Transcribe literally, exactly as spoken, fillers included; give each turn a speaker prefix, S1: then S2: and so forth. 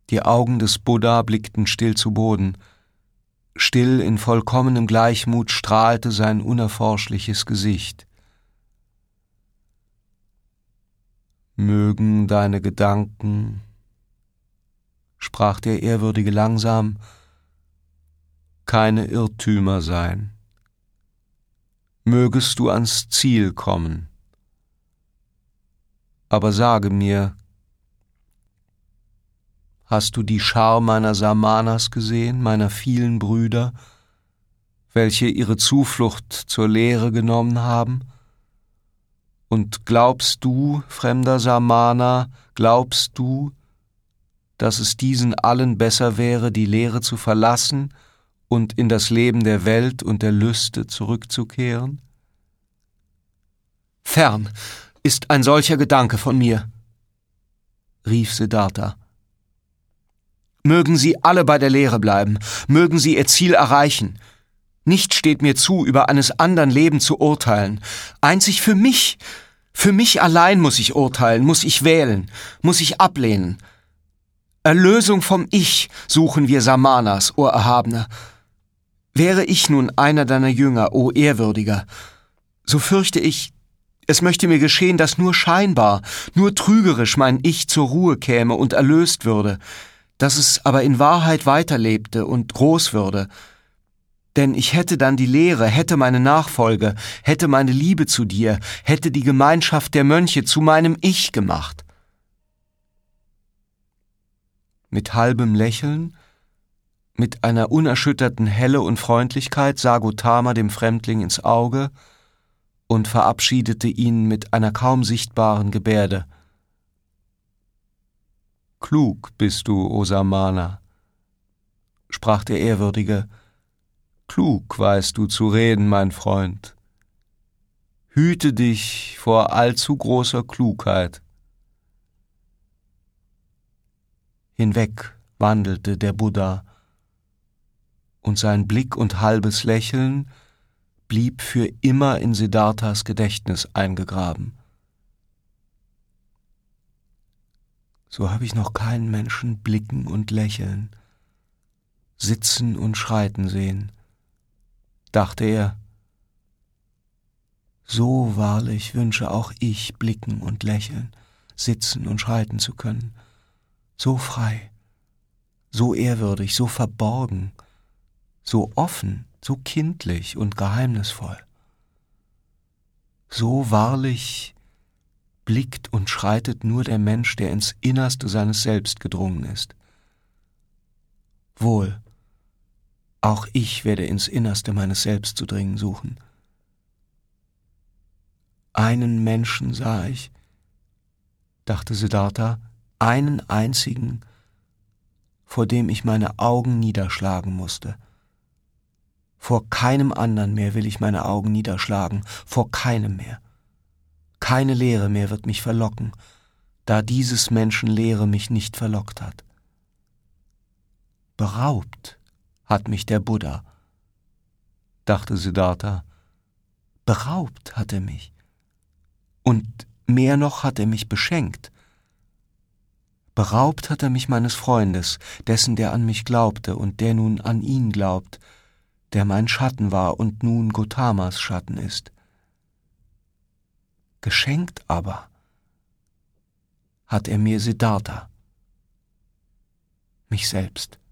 S1: Die Augen des Buddha blickten still zu Boden. Still in vollkommenem Gleichmut strahlte sein unerforschliches Gesicht. Mögen deine Gedanken, sprach der Ehrwürdige langsam, keine Irrtümer sein. Mögest du ans Ziel kommen. Aber sage mir, hast du die Schar meiner Samanas gesehen, meiner vielen Brüder, welche ihre Zuflucht zur Lehre genommen haben? Und glaubst du, fremder Samana, glaubst du, dass es diesen allen besser wäre, die Lehre zu verlassen und in das Leben der Welt und der Lüste zurückzukehren? Fern ist ein solcher Gedanke von mir, rief Siddhartha. Mögen Sie alle bei der Lehre bleiben, mögen Sie Ihr Ziel erreichen. Nicht steht mir zu, über eines anderen Leben zu urteilen. Einzig für mich, für mich allein muss ich urteilen, muss ich wählen, muss ich ablehnen. Erlösung vom Ich suchen wir Samanas, o Erhabener. Wäre ich nun einer deiner Jünger, o Ehrwürdiger, so fürchte ich, es möchte mir geschehen, dass nur scheinbar, nur trügerisch mein Ich zur Ruhe käme und erlöst würde, dass es aber in Wahrheit weiterlebte und groß würde. Denn ich hätte dann die Lehre, hätte meine Nachfolge, hätte meine Liebe zu dir, hätte die Gemeinschaft der Mönche zu meinem Ich gemacht. Mit halbem Lächeln, mit einer unerschütterten Helle und Freundlichkeit sah Gautama dem Fremdling ins Auge und verabschiedete ihn mit einer kaum sichtbaren Gebärde. »Klug bist du, o Samana«, sprach der Ehrwürdige, »klug weißt du zu reden, mein Freund. Hüte dich vor allzu großer Klugheit.« Hinweg wandelte der Buddha, und sein Blick und halbes Lächeln blieb für immer in Siddharthas Gedächtnis eingegraben. So habe ich noch keinen Menschen blicken und lächeln, sitzen und schreiten sehen, dachte er. So wahrlich wünsche auch ich blicken und lächeln, sitzen und schreiten zu können, so frei, so ehrwürdig, so verborgen, so offen, so kindlich und geheimnisvoll. So wahrlich blickt und schreitet nur der Mensch, der ins Innerste seines Selbst gedrungen ist. Wohl, auch ich werde ins Innerste meines Selbst zu dringen suchen. Einen Menschen sah ich, dachte Siddhartha, einen einzigen, vor dem ich meine Augen niederschlagen musste. Vor keinem anderen mehr will ich meine Augen niederschlagen, vor keinem mehr. Keine Lehre mehr wird mich verlocken, da dieses Menschen Lehre mich nicht verlockt hat. Beraubt hat mich der Buddha, dachte Siddhartha. Beraubt hat er mich. Und mehr noch hat er mich beschenkt. Beraubt hat er mich meines Freundes, dessen, der an mich glaubte und der nun an ihn glaubt, der mein Schatten war und nun Gautamas Schatten ist. Geschenkt aber hat er mir Siddhartha, mich selbst.